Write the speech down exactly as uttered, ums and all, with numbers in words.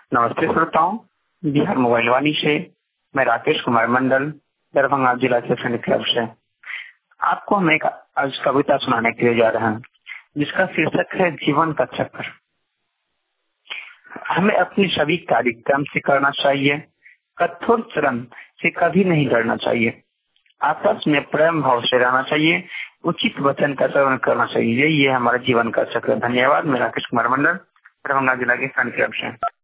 नमस्ते श्रोताओं, बिहार मोबाइल वाणी से मैं राकेश कुमार मंडल, दरभंगा जिला से फैन क्लब से आपको हम एक आज कविता सुनाने के लिए जा रहे हैं, जिसका शीर्षक है जीवन का चक्कर। हमें अपनी सभी कार्यक्रम से करना चाहिए, कठोर श्रम से कभी नहीं डरना चाहिए, आपस में प्रेम भाव से रहना चाहिए, उचित वचन का सेवन करना चाहिए। यही है हमारे जीवन का चक्र। धन्यवाद। मैं राकेश कुमार मंडल, दरभंगा जिला के फैन क्लब से।